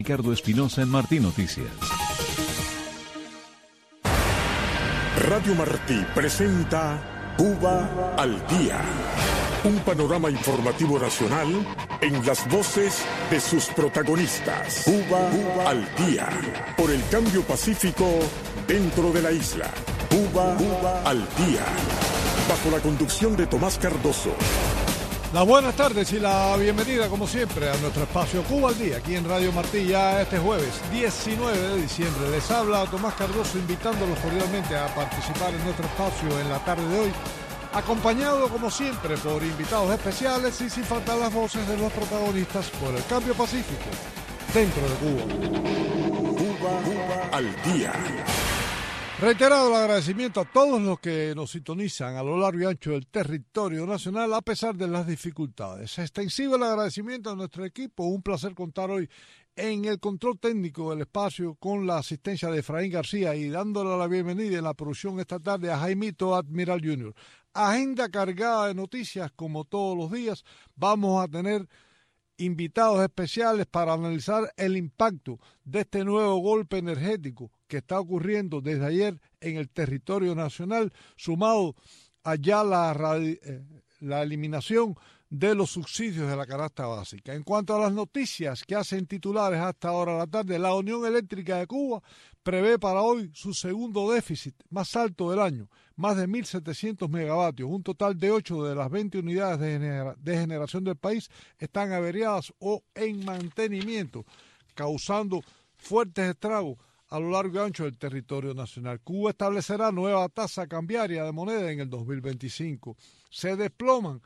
Ricardo Espinosa en Martí Noticias. Radio Martí presenta Cuba al Día. Un panorama informativo nacional en las voces de sus protagonistas. Cuba al Día. Por el cambio pacífico dentro de la isla. Cuba al Día. Bajo la conducción de Tomás Cardoso. Las buenas tardes y la bienvenida, como siempre, a nuestro espacio Cuba al Día, aquí en Radio Martí, ya este jueves 19 de diciembre. Les habla Tomás Cardoso, invitándolos cordialmente a participar en nuestro espacio en la tarde de hoy, acompañado, como siempre, por invitados especiales y sin faltar las voces de los protagonistas por el cambio pacífico dentro de Cuba. Cuba al Día. Reiterado el agradecimiento a todos los que nos sintonizan a lo largo y ancho del territorio nacional a pesar de las dificultades. Extensivo el agradecimiento a nuestro equipo. Un placer contar hoy en el control técnico del espacio con la asistencia de Efraín García y dándole la bienvenida en la producción esta tarde a Jaimito Admiral Jr. Agenda cargada de noticias como todos los días. Vamos a tener invitados especiales para analizar el impacto de este nuevo golpe energético que está ocurriendo desde ayer en el territorio nacional, sumado a ya la eliminación de los subsidios de la canasta básica. En cuanto a las noticias que hacen titulares hasta ahora de la tarde, la Unión Eléctrica de Cuba prevé para hoy su segundo déficit más alto del año, más de 1.700 megavatios. Un total de 8 de las 20 unidades de generación del país están averiadas o en mantenimiento, causando fuertes estragos a lo largo y ancho del territorio nacional. Cuba establecerá nueva tasa cambiaria de moneda en el 2025. Se desploman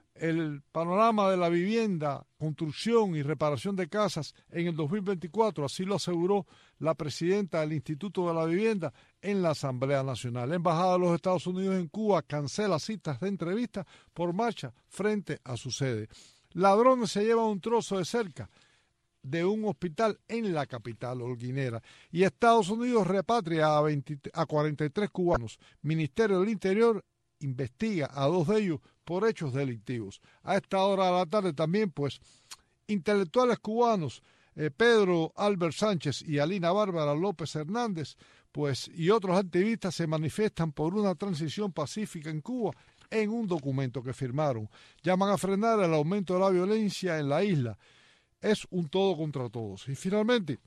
el panorama de la vivienda, construcción y reparación de casas en el 2024, así lo aseguró la presidenta del Instituto de la Vivienda en la Asamblea Nacional. La Embajada de los Estados Unidos en Cuba cancela citas de entrevista por marcha frente a su sede. Ladrones se llevan un trozo de cerca de un hospital en la capital holguinera. Y Estados Unidos repatria a 43 cubanos. Ministerio del Interior investiga a 2 de ellos por hechos delictivos. A esta hora de la tarde también, pues, intelectuales cubanos, Pedro Albert Sánchez y Alina Bárbara López Hernández, pues, y otros activistas se manifiestan por una transición pacífica en Cuba en un documento que firmaron. Llaman a frenar el aumento de la violencia en la isla. Es un todo contra todos. Y finalmente,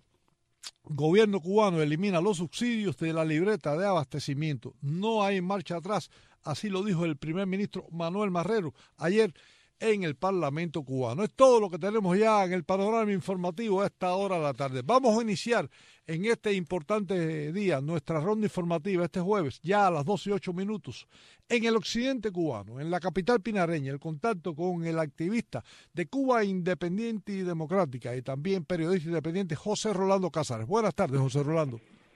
el gobierno cubano elimina los subsidios de la libreta de abastecimiento. No hay marcha atrás, así lo dijo el primer ministro Manuel Marrero ayer en el Parlamento cubano. Es todo lo que tenemos ya en el panorama informativo a esta hora de la tarde. Vamos a iniciar en este importante día nuestra ronda informativa este jueves, ya a las 12:08, en el occidente cubano, en la capital pinareña, el contacto con el activista de Cuba Independiente y Democrática y también periodista independiente José Rolando Cázares. Buenas tardes, José Rolando.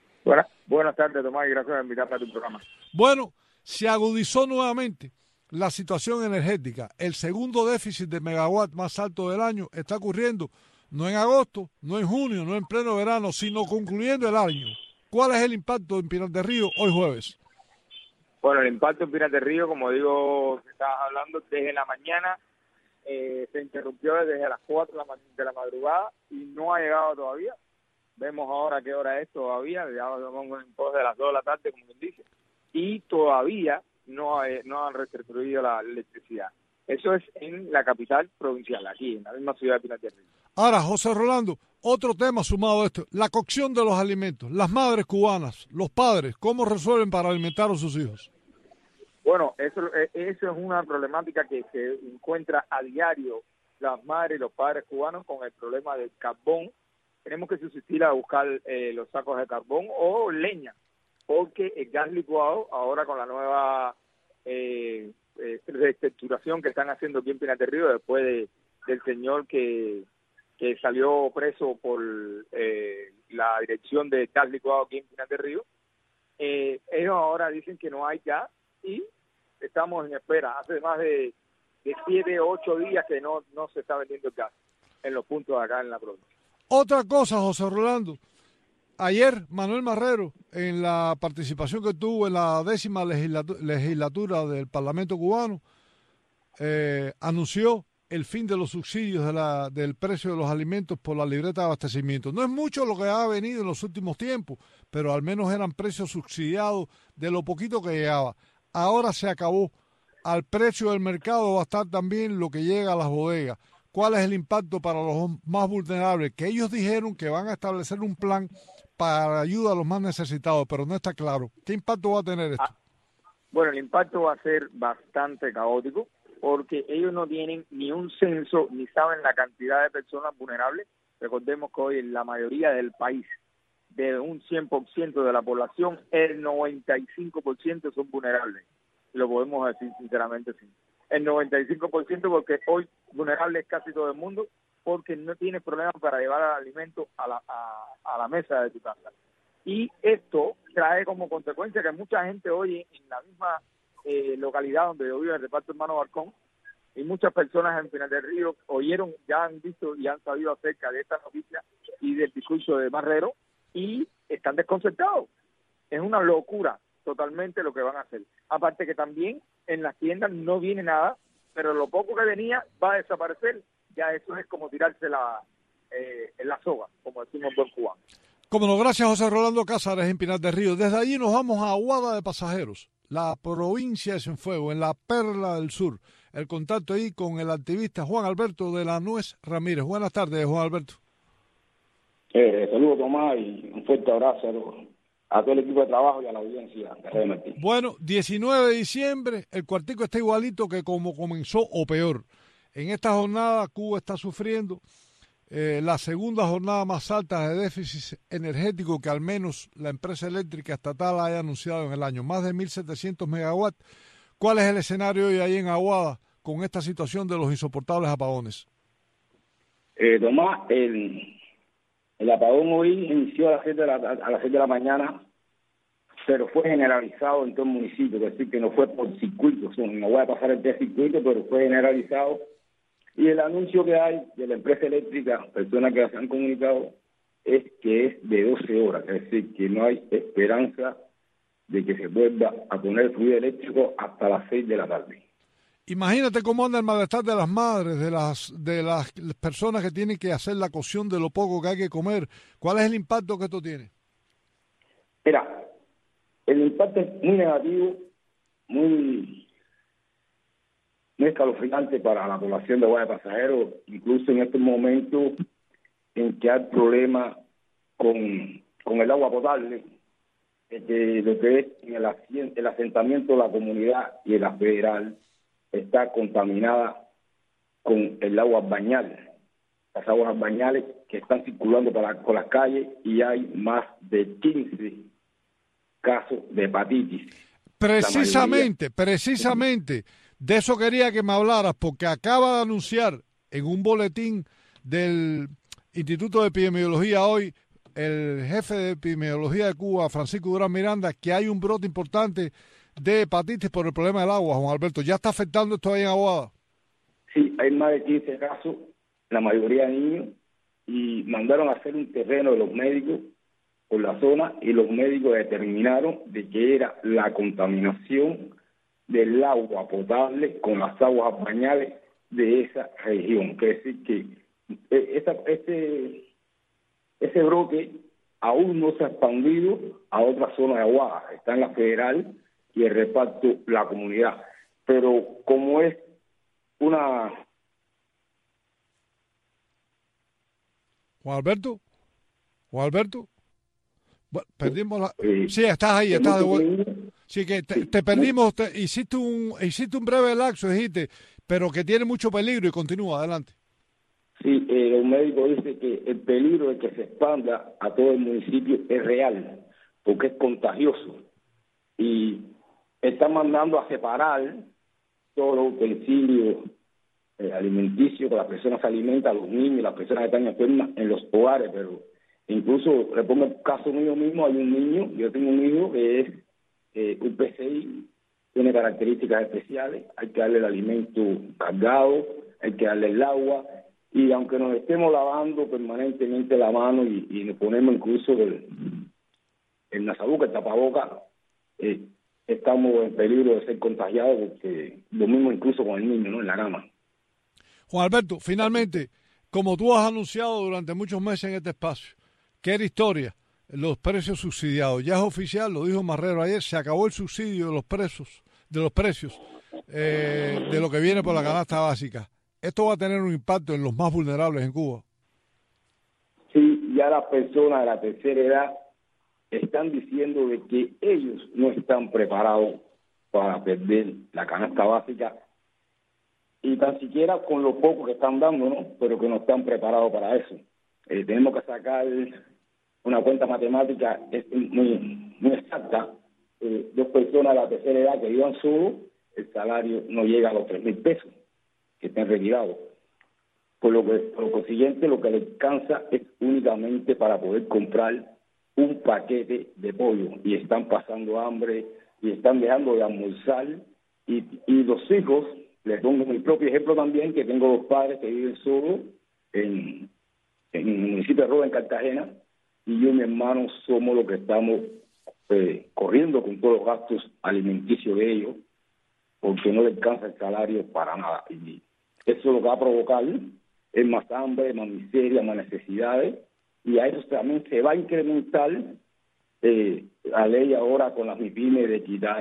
Buenas tardes, Tomás, y gracias por invitarme a tu programa. Bueno, se agudizó nuevamente la situación energética. El segundo déficit de megawatt más alto del año está ocurriendo no en agosto, no en junio, no en pleno verano, sino concluyendo el año. ¿Cuál es el impacto en Pinar del Río hoy jueves? Bueno, el impacto en Pinar del Río, como digo, que estabas hablando, desde la mañana se interrumpió desde las 4 de la madrugada y no ha llegado todavía. Vemos ahora qué hora es todavía, ya vamos en pos de las 2 de la tarde, como quien dice, y todavía no han restituido la electricidad. Eso es en la capital provincial, aquí, en la misma ciudad de Pinar del Río. Ahora, José Rolando, otro tema sumado a esto, la cocción de los alimentos. Las madres cubanas, los padres, ¿cómo resuelven para alimentar a sus hijos? Bueno, eso es una problemática que se encuentra a diario las madres y los padres cubanos con el problema del carbón. Tenemos que subsistir a buscar los sacos de carbón o leña, porque el gas licuado, ahora con la nueva reestructuración que están haciendo aquí en Pinar del Río, después del señor que salió preso por la dirección de gas licuado aquí en Pinar del Río, ellos ahora dicen que no hay gas y estamos en espera. Hace más de 7 o 8 días que no se está vendiendo el gas en los puntos de acá en la provincia. Otra cosa, José Rolando, ayer Manuel Marrero, en la participación que tuvo en la 10ª legislatura del Parlamento cubano, anunció el fin de los subsidios del precio de los alimentos por la libreta de abastecimiento. No es mucho lo que ha venido en los últimos tiempos, pero al menos eran precios subsidiados de lo poquito que llegaba. Ahora se acabó. Al precio del mercado va a estar también lo que llega a las bodegas. ¿Cuál es el impacto para los más vulnerables? Que ellos dijeron que van a establecer un plan para ayuda a los más necesitados, pero no está claro. ¿Qué impacto va a tener esto? Bueno, el impacto va a ser bastante caótico porque ellos no tienen ni un censo ni saben la cantidad de personas vulnerables. Recordemos que hoy en la mayoría del país, de un 100% de la población, el 95% son vulnerables. Lo podemos decir sinceramente, sí. El 95% porque hoy vulnerable es casi todo el mundo porque no tiene problemas para llevar el alimento a la mesa de tu casa. Y esto trae como consecuencia que mucha gente hoy en la misma localidad donde yo vivo, en el reparto Hermano Balcón, y muchas personas en Pinar del Río oyeron, ya han visto y han sabido acerca de esta noticia y del discurso de Marrero y están desconcertados. Es una locura totalmente lo que van a hacer. Aparte que también en las tiendas no viene nada, pero lo poco que venía va a desaparecer. Ya eso es como tirarse en la soga, como decimos en buen cubano. Como no, gracias José Rolando Cázares en Pinar del Río. Desde allí nos vamos a Aguada de Pasajeros, la provincia de Cienfuegos, en la Perla del Sur. El contacto ahí con el activista Juan Alberto de la Nuez Ramírez. Buenas tardes, Juan Alberto. Saludos, Tomás, y un fuerte abrazo a todo el equipo de trabajo y a la audiencia de Radio Martín. Bueno, 19 de diciembre, el cuartico está igualito que como comenzó o peor. En esta jornada Cuba está sufriendo la segunda jornada más alta de déficit energético que al menos la empresa eléctrica estatal haya anunciado en el año. Más de 1.700 megawatts. ¿Cuál es el escenario hoy ahí en Aguada con esta situación de los insoportables apagones? Tomás, el apagón hoy inició a las 7 de la mañana, pero fue generalizado en todo el municipio, es decir, que no fue por circuitos, no voy a pasar el de circuito, pero fue generalizado. Y el anuncio que hay de la empresa eléctrica, personas que se han comunicado, es que es de 12 horas, es decir, que no hay esperanza de que se vuelva a poner el fluido eléctrico hasta las 6 de la tarde. Imagínate cómo anda el malestar de las madres, de las personas que tienen que hacer la cocción de lo poco que hay que comer. ¿Cuál es el impacto que esto tiene? Mira, el impacto es muy negativo, muy escalofriante para la población de Aguada de Pasajeros, incluso en estos momentos en que hay problemas con el agua potable, que lo que es el asentamiento de la comunidad y de la federal está contaminada con el agua bañal, las aguas bañales que están circulando por las calles, y hay más de 15 casos de hepatitis. Precisamente, de eso quería que me hablaras, porque acaba de anunciar en un boletín del Instituto de Epidemiología hoy el jefe de epidemiología de Cuba, Francisco Durán Miranda, que hay un brote importante de hepatitis por el problema del agua, Juan Alberto. ¿Ya está afectando esto ahí en Aguada? Sí, hay más de 15 casos, la mayoría niños, y mandaron a hacer un terreno de los médicos por la zona, y los médicos determinaron de que era la contaminación del agua potable con las aguas bañales de esa región. Quiere decir que ese brote aún no se ha expandido a otras zonas de Aguada. Está en la federal y el reparto la comunidad. Pero como es una... Juan Alberto. Bueno, perdimos la... Sí, estás ahí, estás de vuelta. Sí, que te perdimos, hiciste un breve lapso, dijiste, pero que tiene mucho peligro, y continúa, adelante. Sí, el médico dice que el peligro de que se expanda a todo el municipio es real, porque es contagioso, y están mandando a separar todos los utensilios alimenticios que las personas se alimentan, los niños, las personas que están enfermas en los hogares. Pero incluso, le pongo el caso mío mismo, hay un niño, yo tengo un hijo que es un PCI, tiene características especiales, hay que darle el alimento cargado, hay que darle el agua, y aunque nos estemos lavando permanentemente la mano y nos ponemos incluso el nasabuca, el tapaboca, estamos en peligro de ser contagiados, porque lo mismo incluso con el niño, ¿no?, en la cama. Juan Alberto, finalmente, como tú has anunciado durante muchos meses en este espacio, que era historia, los precios subsidiados. Ya es oficial, lo dijo Marrero ayer, se acabó el subsidio de los precios de lo que viene por la canasta básica. Esto va a tener un impacto en los más vulnerables en Cuba. Sí, ya las personas de la tercera edad están diciendo de que ellos no están preparados para perder la canasta básica y tan siquiera con lo poco que están dando, ¿no? Pero que no están preparados para eso. Tenemos que sacar una cuenta matemática muy exacta. 2 personas de la tercera edad que vivan solos, el salario no llega a los 3,000 pesos que estén retirados. Por lo consiguiente, lo que le alcanza es únicamente para poder comprar un paquete de pollo y están pasando hambre y están dejando de almorzar y los hijos, les pongo mi propio ejemplo también, que tengo 2 padres que viven solos en el municipio de Roda, en Cartagena, y yo y mi hermano somos los que estamos corriendo con todos los gastos alimenticios de ellos porque no les alcanza el salario para nada. Y eso lo que va a provocar es más hambre, más miseria, más necesidades, y a eso también se va a incrementar la ley ahora con las MIPYME de quitar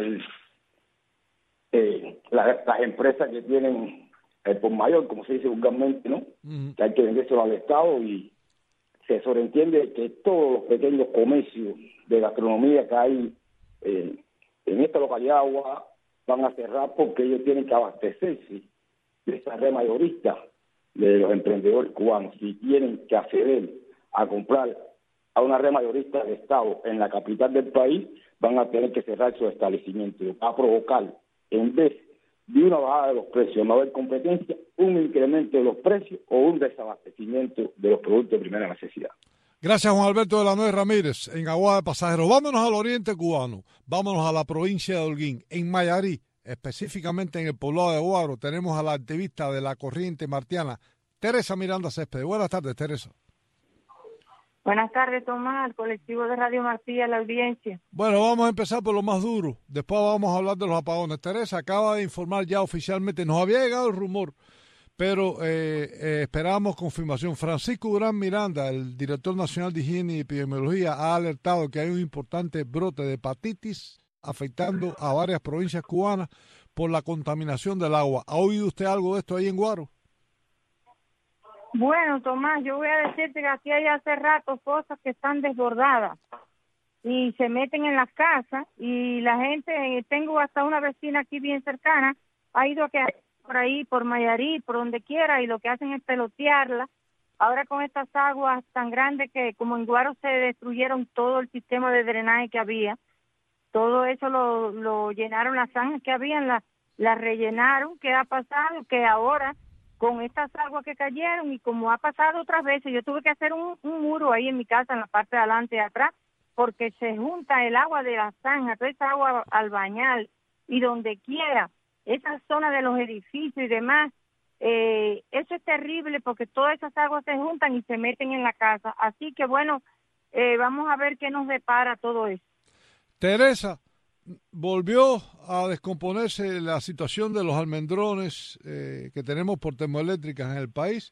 las empresas que tienen por mayor, como se dice vulgarmente, ¿no? Que hay que vendérselo al Estado, y se sobreentiende que todos los pequeños comercios de gastronomía que hay en esta localidad de Agua van a cerrar porque ellos tienen que abastecerse de esa red mayorista de los emprendedores cubanos. Si tienen que acceder a comprar a una red mayorista de Estado en la capital del país, van a tener que cerrar sus establecimientos. Va a provocar, en vez de una bajada de los precios, no haber competencia, un incremento de los precios o un desabastecimiento de los productos de primera necesidad. Gracias, Juan Alberto de la Nuez Ramírez, en Aguada de Pasajeros. Vámonos al oriente cubano, vámonos a la provincia de Holguín, en Mayarí, específicamente en el poblado de Guaro. Tenemos a la activista de la corriente martiana, Teresa Miranda Céspedes. Buenas tardes, Teresa. Buenas tardes, Tomás, al colectivo de Radio Martí, a la audiencia. Bueno, vamos a empezar por lo más duro. Después vamos a hablar de los apagones. Teresa acaba de informar ya oficialmente, nos había llegado el rumor, pero esperamos confirmación. Francisco Durán Miranda, el director nacional de Higiene y Epidemiología, ha alertado que hay un importante brote de hepatitis afectando a varias provincias cubanas por la contaminación del agua. ¿Ha oído usted algo de esto ahí en Guaro? Bueno, Tomás, yo voy a decirte que aquí hay hace rato cosas que están desbordadas y se meten en las casas, y la gente, tengo hasta una vecina aquí bien cercana, ha ido a quedar por ahí, por Mayarí, por donde quiera, y lo que hacen es pelotearla. Ahora con estas aguas tan grandes que como en Guaro se destruyeron todo el sistema de drenaje que había, todo eso lo llenaron, las zanjas que habían, las rellenaron. ¿Qué ha pasado? Que ahora con estas aguas que cayeron, y como ha pasado otras veces, yo tuve que hacer un muro ahí en mi casa, en la parte de adelante y atrás, porque se junta el agua de la zanja, toda esa agua al bañal, y donde quiera, esa zona de los edificios y demás, eso es terrible porque todas esas aguas se juntan y se meten en la casa. Así que bueno, vamos a ver qué nos depara todo eso. Teresa, volvió a descomponerse la situación de los almendrones que tenemos por termoeléctricas en el país.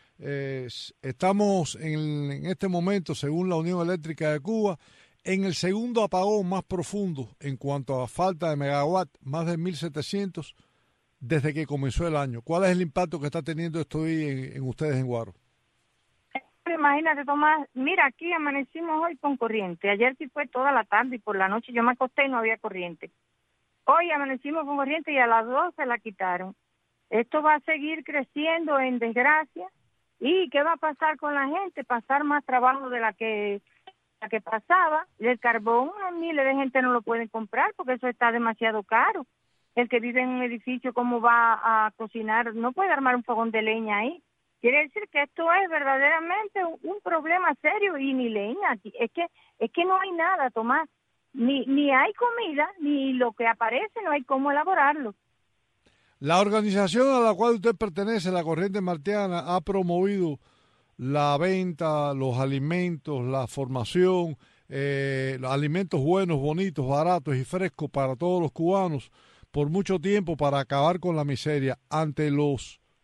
Estamos en este momento, según la Unión Eléctrica de Cuba, en el segundo apagón más profundo en cuanto a falta de megawatt, más de 1.700 desde que comenzó el año. ¿Cuál es el impacto que está teniendo esto ahí en ustedes en Guaro? Imagínate, Tomás, mira, aquí amanecimos hoy con corriente. Ayer sí fue toda la tarde y por la noche yo me acosté y no había corriente. Hoy amanecimos con corriente y a las 12 la quitaron. Esto va a seguir creciendo en desgracia. ¿Y qué va a pasar con la gente? Pasar más trabajo de la que pasaba. El carbón, miles de gente no lo pueden comprar porque eso está demasiado caro. El que vive en un edificio, ¿cómo va a cocinar? No puede armar un fogón de leña ahí. Quiere decir que esto es verdaderamente un problema serio, y ni leña. Es que no hay nada, Tomás. Ni hay comida, ni lo que aparece, no hay cómo elaborarlo. La organización a la cual usted pertenece, la Corriente Martiana, ha promovido la venta, los alimentos, la formación, los alimentos buenos, bonitos, baratos y frescos para todos los cubanos por mucho tiempo, para acabar con la miseria. Ante los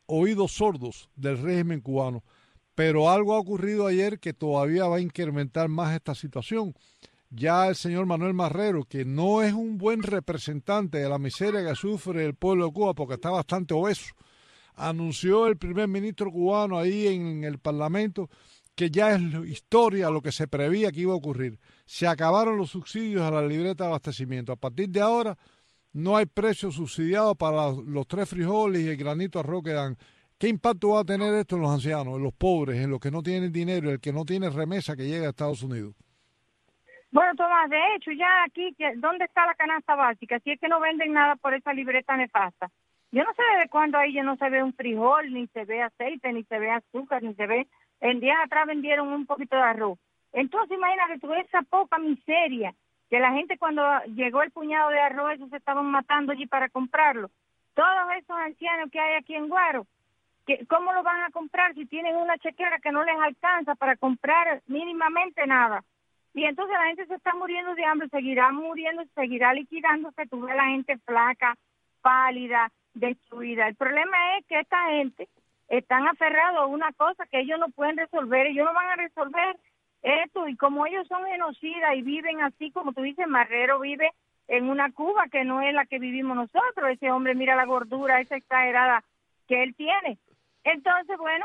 oídos sordos del régimen cubano. Pero algo ha ocurrido ayer que todavía va a incrementar más esta situación. Ya el señor Manuel Marrero, que no es un buen representante de la miseria que sufre el pueblo de Cuba porque está bastante obeso, anunció el primer ministro cubano ahí en el Parlamento que ya es historia lo que se prevía que iba a ocurrir. Se acabaron los subsidios a la libreta de abastecimiento. A partir de ahora no hay precio subsidiado para los 3 frijoles y el granito de arroz que dan. ¿Qué impacto va a tener esto en los ancianos, en los pobres, en los que no tienen dinero, el que no tiene remesa que llega a Estados Unidos? Bueno, Tomás, de hecho, ya aquí, ¿dónde está la canasta básica? Si es que no venden nada por esa libreta nefasta. Yo no sé desde cuándo ahí ya no se ve un frijol, ni se ve aceite, ni se ve azúcar, ni se ve... En días atrás vendieron un poquito de arroz. Entonces, imagínate tú esa poca miseria, que la gente cuando llegó el puñado de arroz, esos se estaban matando allí para comprarlo. Todos esos ancianos que hay aquí en Guaro, ¿cómo lo van a comprar si tienen una chequera que no les alcanza para comprar mínimamente nada? Y entonces la gente se está muriendo de hambre, seguirá muriendo, seguirá liquidándose. Tú ves a la gente flaca, pálida, destruida. El problema es que esta gente están aferrados a una cosa que ellos no pueden resolver. Ellos no van a resolver esto. Y como ellos son genocidas y viven así, como tú dices, Marrero vive en una Cuba que no es la que vivimos nosotros. Ese hombre, mira la gordura esa exagerada que él tiene. Entonces, bueno,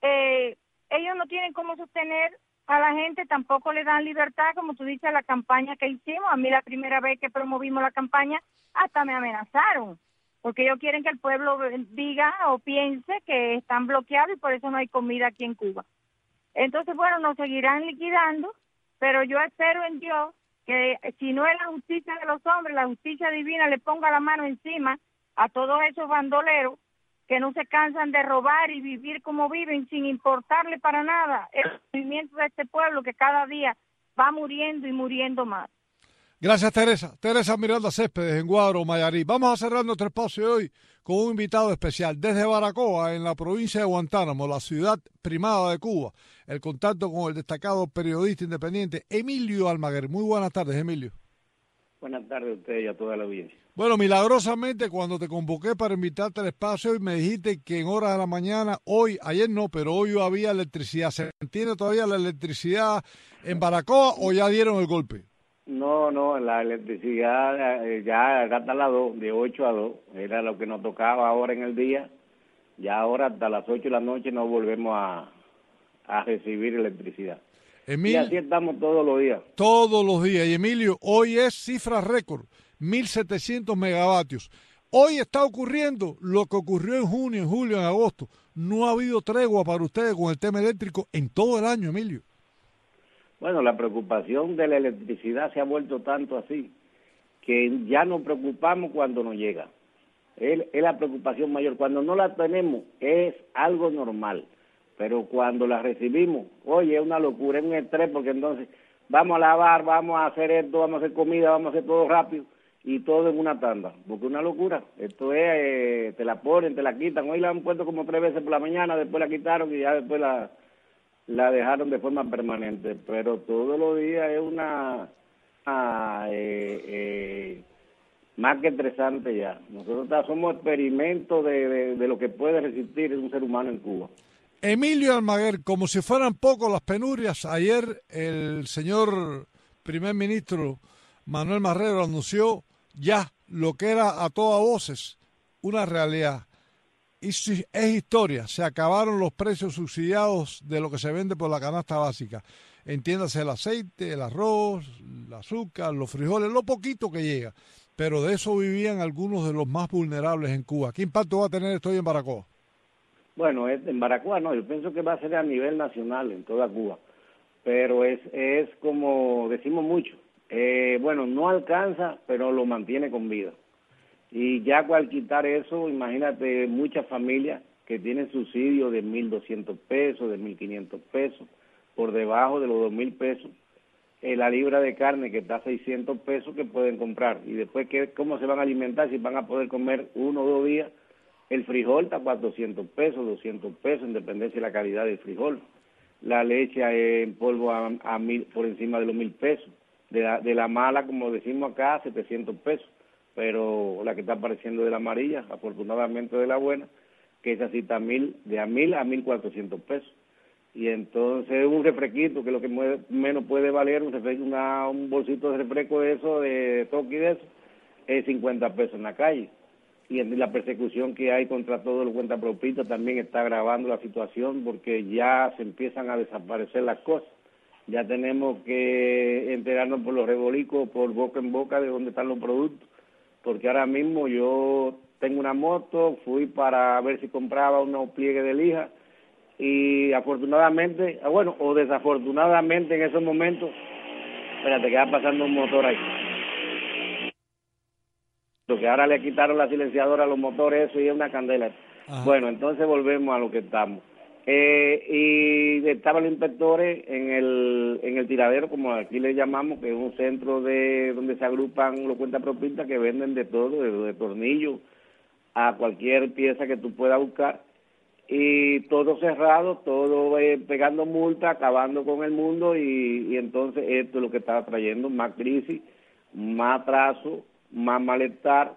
ellos no tienen cómo sostener a la gente, tampoco le dan libertad, como tú dices, la campaña que hicimos. A mí la primera vez que promovimos la campaña, hasta me amenazaron, porque ellos quieren que el pueblo diga o piense que están bloqueados y por eso no hay comida aquí en Cuba. Entonces, bueno, nos seguirán liquidando, pero yo espero en Dios que si no es la justicia de los hombres, la justicia divina le ponga la mano encima a todos esos bandoleros que no se cansan de robar y vivir como viven sin importarle para nada el movimiento de este pueblo que cada día va muriendo y muriendo más. Gracias, Teresa. Teresa Miranda Céspedes, en Guaro, Mayarí. Vamos a cerrar nuestro espacio de hoy con un invitado especial. Desde Baracoa, en la provincia de Guantánamo, la ciudad primada de Cuba, el contacto con el destacado periodista independiente Emilio Almaguer. Muy buenas tardes, Emilio. Buenas tardes a usted y a toda la audiencia. Bueno, milagrosamente cuando te convoqué para invitarte al espacio y me dijiste que en horas de la mañana, ayer no, pero hoy había electricidad. ¿Se mantiene todavía la electricidad en Baracoa o ya dieron el golpe? No, la electricidad ya hasta las 2, de 8 a 2, era lo que nos tocaba ahora en el día. Ya ahora hasta las 8 de la noche no volvemos a recibir electricidad. Emilio, y así estamos todos los días. Todos los días. Y Emilio, hoy es cifra récord, 1.700 megavatios. Hoy está ocurriendo lo que ocurrió en junio, en julio, en agosto. No ha habido tregua para ustedes con el tema eléctrico en todo el año, Emilio. Bueno, la preocupación de la electricidad se ha vuelto tanto así que ya nos preocupamos cuando nos llega. Es la preocupación mayor. Cuando no la tenemos es algo normal, pero cuando la recibimos, oye, es una locura, es un estrés, porque entonces vamos a lavar, vamos a hacer esto, vamos a hacer comida, vamos a hacer todo rápido y todo en una tanda, porque es una locura. Esto es, te la ponen, te la quitan. Hoy la han puesto como 3 veces por la mañana, después la quitaron y ya después la dejaron de forma permanente, pero todos los días es una más que estresante ya. Nosotros somos experimentos de lo que puede resistir un ser humano en Cuba. Emilio Almaguer, como si fueran pocos las penurias, ayer el señor primer ministro Manuel Marrero anunció ya lo que era a todas voces una realidad. Y es historia, se acabaron los precios subsidiados de lo que se vende por la canasta básica. Entiéndase el aceite, el arroz, el azúcar, los frijoles, lo poquito que llega. Pero de eso vivían algunos de los más vulnerables en Cuba. ¿Qué impacto va a tener esto hoy en Baracoa? Bueno, en Baracoa no, yo pienso que va a ser a nivel nacional en toda Cuba. Pero es como decimos mucho, bueno, no alcanza, pero lo mantiene con vida. Y ya al quitar eso, imagínate muchas familias que tienen subsidios de 1.200 pesos, de 1.500 pesos, por debajo de los 2.000 pesos, la libra de carne que está a 600 pesos que pueden comprar. Y después, ¿cómo se van a alimentar si van a poder comer 1 o 2 días? El frijol está a 400 pesos, 200 pesos, en dependencia de la calidad del frijol. La leche en polvo a 1.000, por encima de los 1.000 pesos. De la mala, como decimos acá, 700 pesos. Pero la que está apareciendo de la amarilla, afortunadamente de la buena, que es así, de a 1.000 a 1.400 pesos. Y entonces un refresquito, que lo que menos puede valer, un bolsito de refresco de eso, de toque y de eso, es 50 pesos en la calle. Y la persecución que hay contra todos los cuentapropistas también está agravando la situación, porque ya se empiezan a desaparecer las cosas. Ya tenemos que enterarnos por los revolicos, por boca en boca, de dónde están los productos. Porque ahora mismo yo tengo una moto, fui para ver si compraba unos pliegues de lija, y afortunadamente, o desafortunadamente en esos momentos, espérate, que va pasando un motor ahí. Lo que ahora le quitaron la silenciadora a los motores, eso y es una candela. Ajá. Bueno, entonces volvemos a lo que estamos. Y estaban los inspectores en el tiradero, como aquí le llamamos, que es un centro donde se agrupan los cuentapropistas que venden de todo, de tornillos a cualquier pieza que tú puedas buscar, y todo cerrado, todo pegando multa, acabando con el mundo, y entonces esto es lo que está trayendo más crisis, más atraso, más malestar,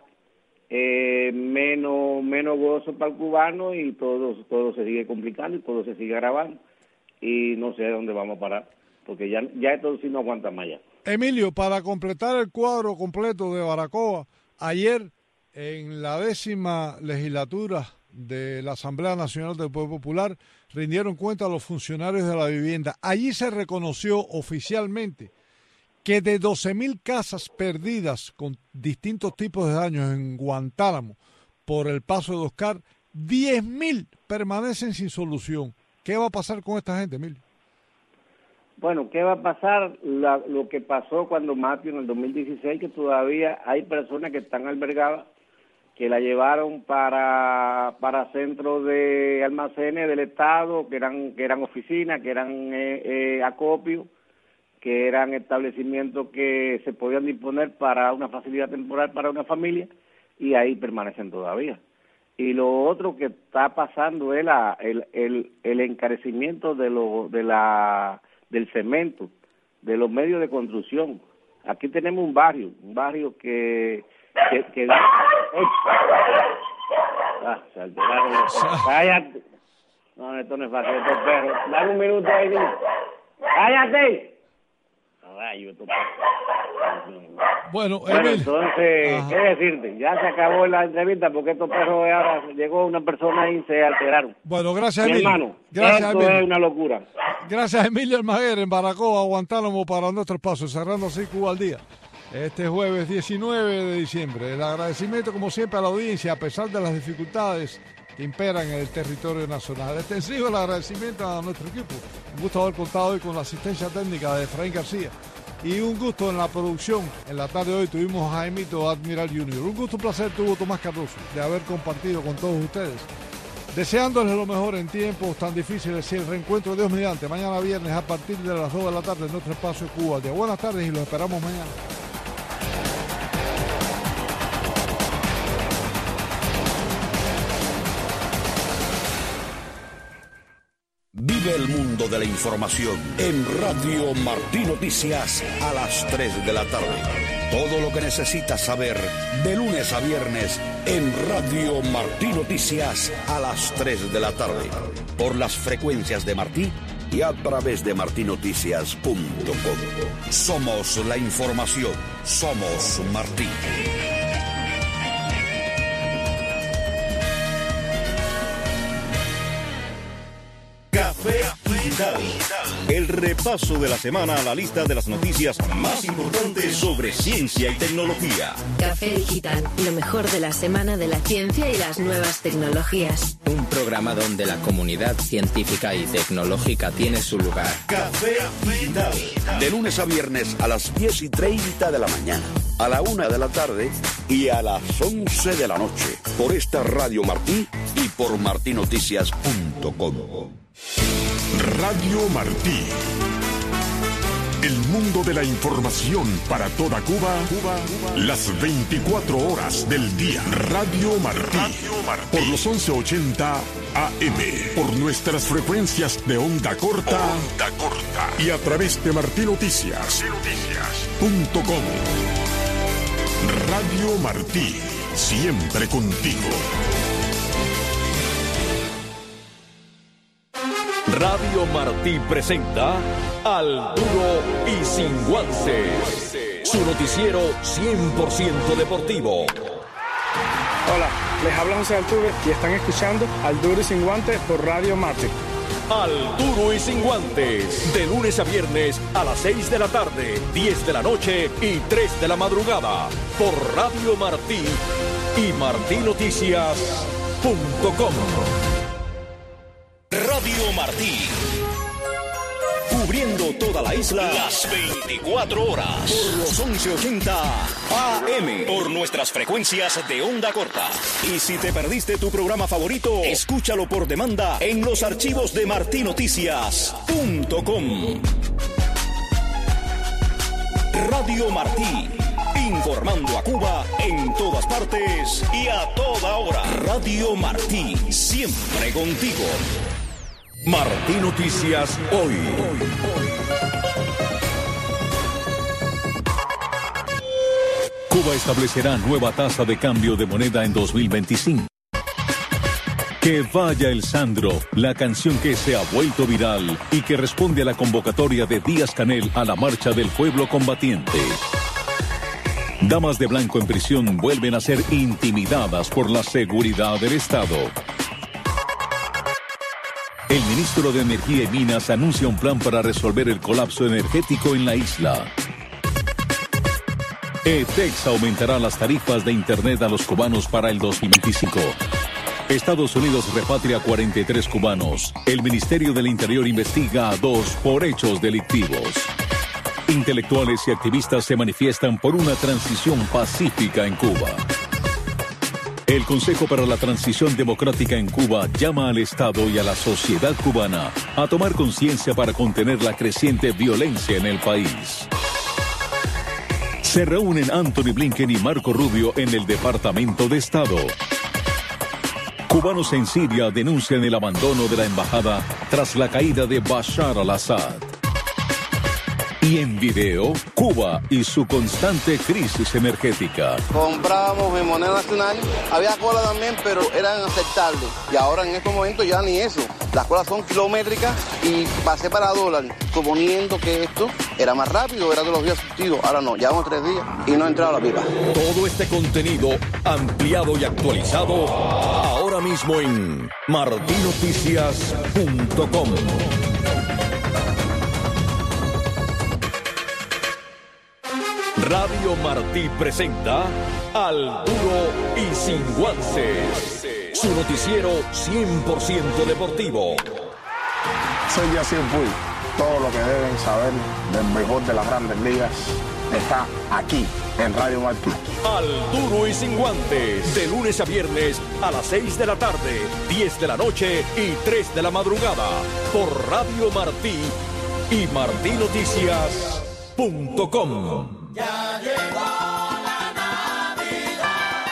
menos gozo para el cubano, y todo se sigue complicando y todo se sigue agravando, y no sé dónde vamos a parar, porque ya esto sí no aguanta más ya. Emilio, para completar el cuadro completo de Baracoa, ayer en la 10ª legislatura de la Asamblea Nacional del Pueblo Popular rindieron cuenta a los funcionarios de la vivienda. Allí se reconoció oficialmente que de 12.000 casas perdidas con distintos tipos de daños en Guantánamo por el paso de Oscar, 10.000 permanecen sin solución. ¿Qué va a pasar con esta gente, Emilio? Bueno, ¿qué va a pasar? Lo que pasó cuando Matthew en el 2016, que todavía hay personas que están albergadas, que la llevaron para centros de almacenes del Estado, que eran oficinas, que eran acopios, que eran establecimientos que se podían disponer para una facilidad temporal para una familia, y ahí permanecen todavía. Y lo otro que está pasando es el encarecimiento del cemento, de los medios de construcción. Aquí tenemos un barrio que se alteraron. Cállate. No, esto no es fácil, estos perros. Dame un minuto ahí. ¡Cállate! Bueno, entonces, ¿qué decirte? Ya se acabó la entrevista, porque estos perros ahora llegó una persona y se alteraron. Bueno, gracias, Emilio. Hermano, gracias, esto Emilio. Es una locura. Gracias, Emilio Almaguer, en Baracoa, Guantánamo, para nuestro espacio, cerrando así Cuba al Día. Este jueves 19 de diciembre. El agradecimiento, como siempre, a la audiencia, a pesar de las dificultades que imperan en el territorio nacional. Extensivo el agradecimiento a nuestro equipo. Un gusto haber contado hoy con la asistencia técnica de Efraín García. Y un gusto en la producción. En la tarde de hoy tuvimos a Jaimito Admiral Jr. Un gusto, un placer tuvo Tomás Cardoso de haber compartido con todos ustedes. Deseándoles lo mejor en tiempos tan difíciles y el reencuentro, Dios mediante, mañana viernes a partir de las 2 de la tarde en nuestro espacio Cuba al Día. Buenas tardes y los esperamos mañana. Vive el mundo de la información en Radio Martí Noticias a las 3 de la tarde. Todo lo que necesitas saber de lunes a viernes en Radio Martí Noticias a las 3 de la tarde. Por las frecuencias de Martí y a través de martinoticias.com. Somos la información. Somos Martí. Café Digital. El repaso de la semana a la lista de las noticias más importantes sobre ciencia y tecnología. Café Digital, lo mejor de la semana de la ciencia y las nuevas tecnologías. Un programa donde la comunidad científica y tecnológica tiene su lugar. Café Digital. De lunes a viernes a las 10:30 de la mañana, a la 1 de la tarde y a las 11 de la noche. Por esta Radio Martí y por martinoticias.com. Radio Martí. El mundo de la información para toda Cuba, las 24 horas del día. Radio Martí. Por los 1180 AM. Por nuestras frecuencias de onda corta. Y a través de martinoticias.com. Radio Martí. Siempre contigo. Radio Martí presenta Al Duro y Sin Guantes, su noticiero 100% deportivo. Hola, les habla José Altuve y están escuchando Al Duro y Sin Guantes por Radio Martí. Al Duro y Sin Guantes, de lunes a viernes a las 6 de la tarde, 10 de la noche y 3 de la madrugada, por Radio Martí y martinoticias.com. Radio Martí, cubriendo toda la isla las 24 horas por los 1180 AM, por nuestras frecuencias de onda corta. Y si te perdiste tu programa favorito, escúchalo por demanda en los archivos de martinoticias.com. Radio Martí, informando a Cuba en todas partes y a toda hora. Radio Martí, siempre contigo. Martí Noticias Hoy. Cuba establecerá nueva tasa de cambio de moneda en 2025. Que vaya el Sandro, la canción que se ha vuelto viral y que responde a la convocatoria de Díaz-Canel a la marcha del pueblo combatiente. Damas de blanco en prisión vuelven a ser intimidadas por la seguridad del Estado. El ministro de Energía y Minas anuncia un plan para resolver el colapso energético en la isla. ETEX aumentará las tarifas de Internet a los cubanos para el 2025. Estados Unidos repatria a 43 cubanos. El Ministerio del Interior investiga a 2 por hechos delictivos. Intelectuales y activistas se manifiestan por una transición pacífica en Cuba. El Consejo para la Transición Democrática en Cuba llama al Estado y a la sociedad cubana a tomar conciencia para contener la creciente violencia en el país. Se reúnen Anthony Blinken y Marco Rubio en el Departamento de Estado. Cubanos en Siria denuncian el abandono de la embajada tras la caída de Bashar al-Assad. Y en video, Cuba y su constante crisis energética. Comprábamos en moneda nacional, había cola también, pero eran aceptables. Y ahora en estos momentos ya ni eso. Las colas son kilométricas y pasé para dólar, suponiendo que esto era más rápido, era de los días surtidos. Ahora no, llevamos 3 días y no ha entrado la pipa. Todo este contenido ampliado y actualizado ahora mismo en martinoticias.com. Radio Martí presenta Al Duro y Sin Guantes, su noticiero 100% deportivo. Soy Yacir Puy. Todo lo que deben saber del mejor de las grandes ligas está aquí en Radio Martí. Al Duro y Sin Guantes, de lunes a viernes a las 6 de la tarde, 10 de la noche y 3 de la madrugada, por Radio Martí y martinoticias.com. Ya llegó la Navidad,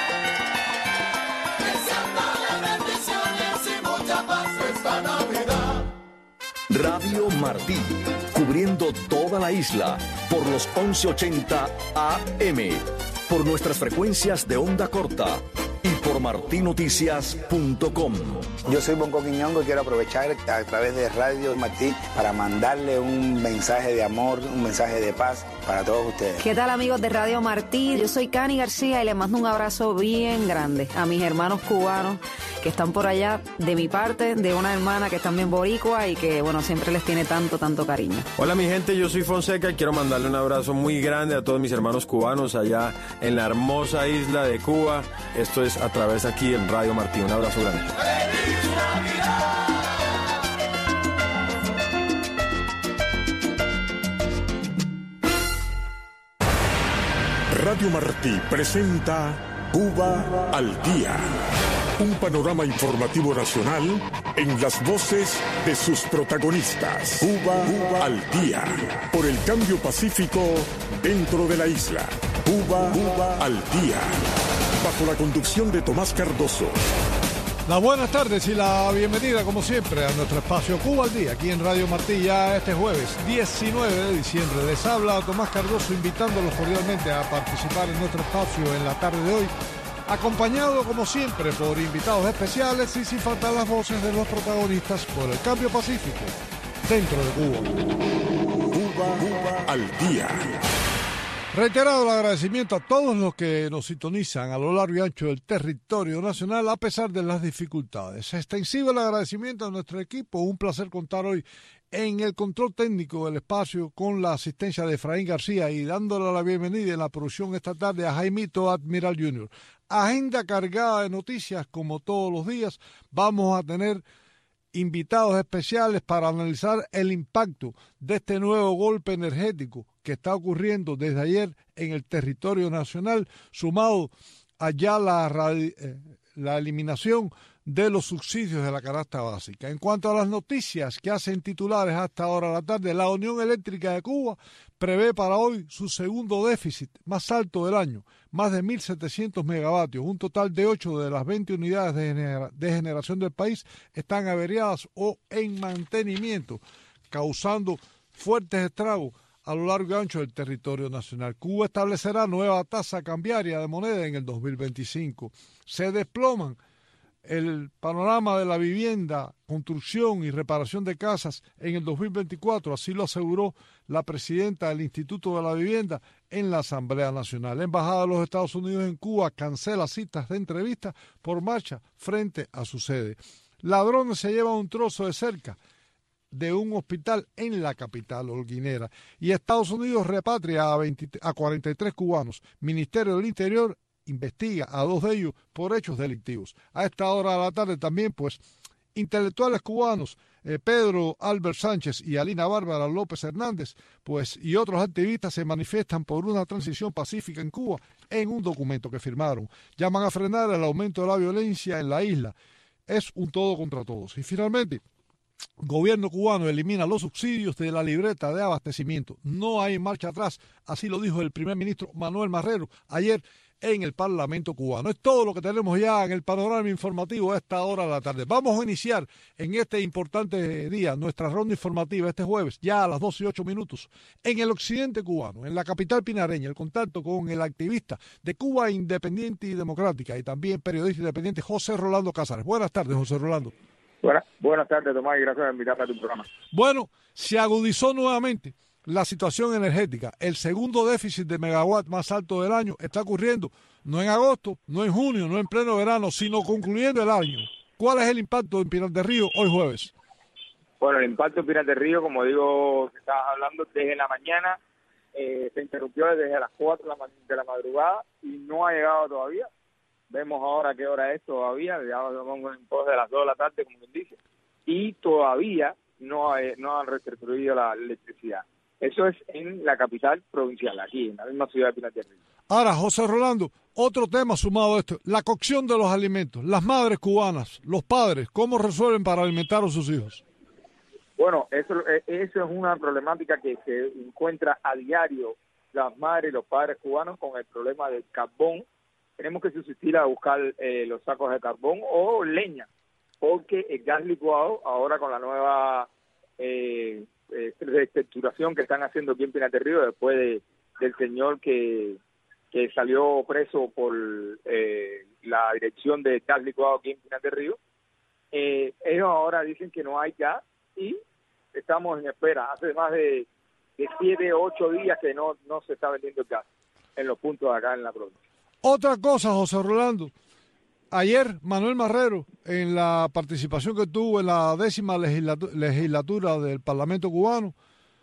deseándole bendiciones y mucha paz esta Navidad. Radio Martí, cubriendo toda la isla por los 1180 AM, por nuestras frecuencias de onda corta y por martinoticias.com. Yo soy Bonco Quiñongo y quiero aprovechar a través de Radio Martí para mandarle un mensaje de amor, un mensaje de paz para todos ustedes. ¿Qué tal, amigos de Radio Martí? Yo soy Cani García y les mando un abrazo bien grande a mis hermanos cubanos que están por allá, de mi parte, de una hermana que es también boricua y que, bueno, siempre les tiene tanto cariño. Hola, mi gente, yo soy Fonseca y quiero mandarle un abrazo muy grande a todos mis hermanos cubanos allá en la hermosa isla de Cuba. Esto es a través aquí en Radio Martí. Un abrazo grande. ¡Feliz Navidad! Radio Martí presenta Cuba al Día. Un panorama informativo nacional en las voces de sus protagonistas. Cuba al Día. Por el cambio pacífico dentro de la isla. Cuba al Día. Bajo la conducción de Tomás Cardoso. Las buenas tardes y la bienvenida, como siempre, a nuestro espacio Cuba al Día, aquí en Radio Martí, ya este jueves 19 de diciembre. Les habla Tomás Cardoso, invitándolos cordialmente a participar en nuestro espacio en la tarde de hoy, acompañado como siempre por invitados especiales y sin faltar las voces de los protagonistas por el cambio pacífico dentro de Cuba. Cuba al día. Reiterado el agradecimiento a todos los que nos sintonizan a lo largo y ancho del territorio nacional a pesar de las dificultades. Extensivo el agradecimiento a nuestro equipo. Un placer contar hoy en el control técnico del espacio con la asistencia de Efraín García y dándole la bienvenida en la producción esta tarde a Jaimito Admiral Jr. Agenda cargada de noticias como todos los días. Vamos a tener invitados especiales para analizar el impacto de este nuevo golpe energético que está ocurriendo desde ayer en el territorio nacional, sumado allá la eliminación de los subsidios de la canasta básica. En cuanto a las noticias que hacen titulares hasta ahora de la tarde, la Unión Eléctrica de Cuba prevé para hoy su segundo déficit más alto del año, más de 1.700 megavatios. Un total de 8 de las 20 unidades de generación del país están averiadas o en mantenimiento, causando fuertes estragos a lo largo y ancho del territorio nacional. Cuba establecerá nueva tasa cambiaria de moneda en el 2025. Se desploman el panorama de la vivienda, construcción y reparación de casas en el 2024, así lo aseguró la presidenta del Instituto de la Vivienda en la Asamblea Nacional. La Embajada de los Estados Unidos en Cuba cancela citas de entrevista por marcha frente a su sede. Ladrones se llevan un trozo de cerca de un hospital en la capital holguinera. Y Estados Unidos repatria a 43 cubanos. Ministerio del Interior investiga a 2 de ellos por hechos delictivos. A esta hora de la tarde también, intelectuales cubanos, Pedro Albert Sánchez y Alina Bárbara López Hernández, y otros activistas se manifiestan por una transición pacífica en Cuba en un documento que firmaron. Llaman a frenar el aumento de la violencia en la isla. Es un todo contra todos. Y finalmente, gobierno cubano elimina los subsidios de la libreta de abastecimiento. No hay marcha atrás, así lo dijo el primer ministro Manuel Marrero ayer en el Parlamento cubano. Es todo lo que tenemos ya en el panorama informativo a esta hora de la tarde. Vamos a iniciar en este importante día nuestra ronda informativa este jueves, ya a las 12:08, en el occidente cubano, en la capital pinareña, el contacto con el activista de Cuba Independiente y Democrática y también periodista independiente José Rolando Cázares. Buenas tardes, José Rolando. Buenas tardes, Tomás, y gracias por invitarme a tu programa. Bueno, se agudizó nuevamente la situación energética. El segundo déficit de megawatt más alto del año está ocurriendo no en agosto, no en junio, no en pleno verano, sino concluyendo el año. ¿Cuál es el impacto en Pinar del Río hoy jueves? Bueno, el impacto en Pinar del Río, como digo, que estabas hablando, desde la mañana se interrumpió desde las 4 de la madrugada y no ha llegado todavía. Vemos ahora qué hora es todavía, ya vamos en pos de las 2 de la tarde, como quien dice, y todavía no han restituido la electricidad. Eso es en la capital provincial, aquí, en la misma ciudad de Pinar del Río. Ahora, José Rolando, otro tema sumado a esto, la cocción de los alimentos. Las madres cubanas, los padres, ¿cómo resuelven para alimentar a sus hijos? Bueno, eso es una problemática que se encuentra a diario las madres y los padres cubanos con el problema del carbón. Tenemos que subsistir a buscar los sacos de carbón o leña, porque el gas licuado, ahora con la nueva reestructuración que están haciendo aquí en Pinar del Río, después del señor que salió preso por la dirección de gas licuado aquí en Pinar del Río, ellos ahora dicen que no hay gas y estamos en espera. Hace más de 7 o 8 días que no se está vendiendo el gas en los puntos de acá en la provincia. Otra cosa, José Rolando, ayer Manuel Marrero, en la participación que tuvo en la 10ª legislatura del Parlamento cubano,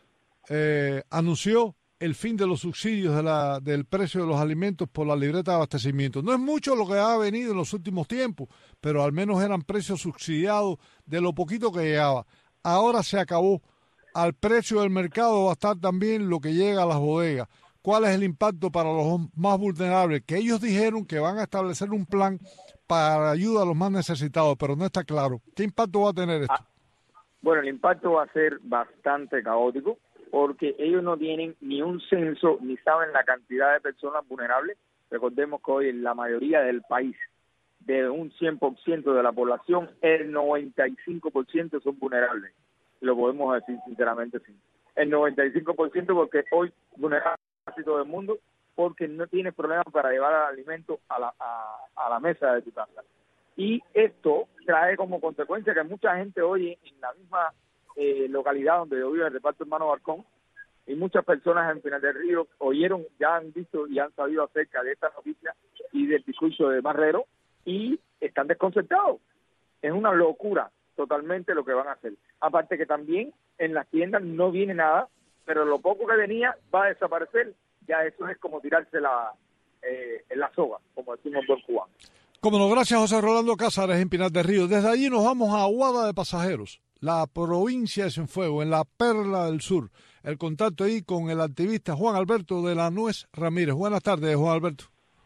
anunció el fin de los subsidios del precio de los alimentos por la libreta de abastecimiento. No es mucho lo que ha venido en los últimos tiempos, pero al menos eran precios subsidiados de lo poquito que llegaba. Ahora se acabó. Al precio del mercado va a estar también lo que llega a las bodegas. ¿Cuál es el impacto para los más vulnerables? Que ellos dijeron que van a establecer un plan para ayuda a los más necesitados, pero no está claro. ¿Qué impacto va a tener esto? Bueno, el impacto va a ser bastante caótico porque ellos no tienen ni un censo ni saben la cantidad de personas vulnerables. Recordemos que hoy en la mayoría del país, de un 100% de la población, el 95% son vulnerables. Lo podemos decir sinceramente, sí. El 95% porque hoy vulnerable casi todo el mundo porque no tienes problemas para llevar el alimento a la mesa de tu casa. Y esto trae como consecuencia que mucha gente hoy en la misma localidad donde yo vivo, el reparto Hermano Barcón, y muchas personas en Pinar del Río oyeron, ya han visto y han sabido acerca de esta noticia y del discurso de Marrero y están desconcertados. Es una locura totalmente lo que van a hacer. Aparte que también en las tiendas no viene nada, pero lo poco que venía va a desaparecer. Ya eso es como tirarse la soga, como decimos buen cubano. Como no, gracias José Rolando Cázares en Pinar del Río. Desde allí nos vamos a Aguada de Pasajeros, la provincia de Cienfuegos, en la Perla del Sur. El contacto ahí con el activista Juan Alberto de la Nuez Ramírez. Buenas tardes, Juan Alberto.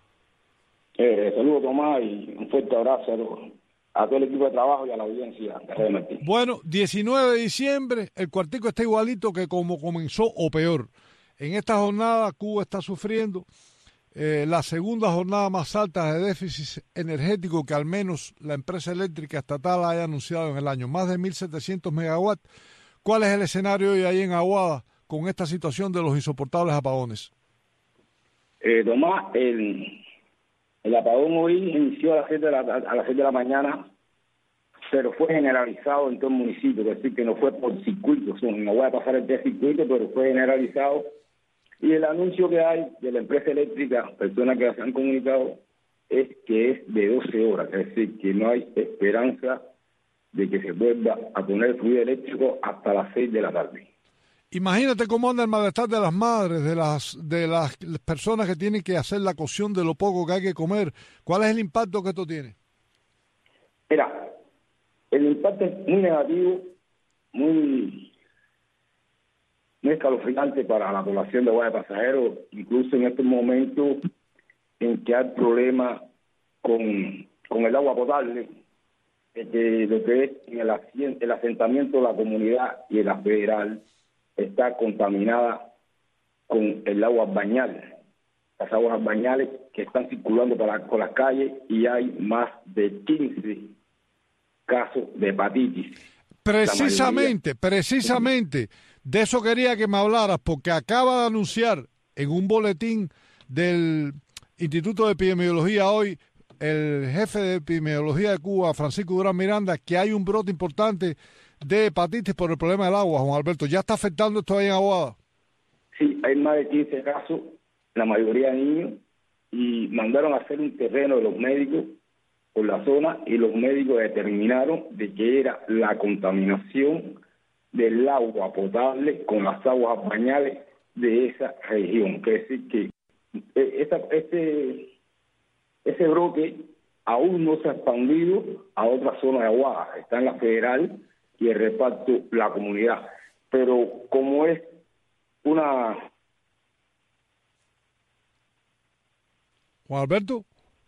Saludos, Tomás, y un fuerte abrazo a todo el equipo de trabajo y a la audiencia de Radio Martín. Bueno, 19 de diciembre, el cuartico está igualito que como comenzó o peor. En esta jornada Cuba está sufriendo la segunda jornada más alta de déficit energético que al menos la empresa eléctrica estatal haya anunciado en el año. Más de 1.700 megawatts. ¿Cuál es el escenario hoy ahí en Aguada con esta situación de los insoportables apagones? Tomás, el apagón hoy inició a las 7 de la mañana, pero fue generalizado en todo el municipio, es decir, que no fue por circuito. No voy a pasar el circuito, pero fue generalizado. Y el anuncio que hay de la empresa eléctrica, personas que se han comunicado, es que es de 12 horas, es decir, que no hay esperanza de que se vuelva a poner el fluido eléctrico hasta las 6 de la tarde. Imagínate cómo anda el malestar de las madres, de las personas que tienen que hacer la cocción de lo poco que hay que comer. ¿Cuál es el impacto que esto tiene? Mira, el impacto es muy negativo, muy escalofriante para la población de Aguada de Pasajeros, incluso en estos momentos en que hay problemas con el agua potable, que lo que es en el asentamiento de la comunidad y de la federal está contaminada con el agua bañal, las aguas bañales que están circulando por las calles, y hay más de 15 casos de hepatitis. Precisamente, de eso quería que me hablaras, porque acaba de anunciar en un boletín del Instituto de Epidemiología hoy el jefe de epidemiología de Cuba, Francisco Durán Miranda, que hay un brote importante de hepatitis por el problema del agua. Juan Alberto, ¿ya está afectando esto ahí en Aguada? Sí, hay más de 15 casos, la mayoría de niños, y mandaron a hacer un terreno de los médicos por la zona, y los médicos determinaron de que era la contaminación del agua potable con las aguas bañales de esa región. Es decir, que ese brote aún no se ha expandido a otra zona de Aguada. Está en la federal y el reparto la comunidad. Pero como es una... Juan Alberto.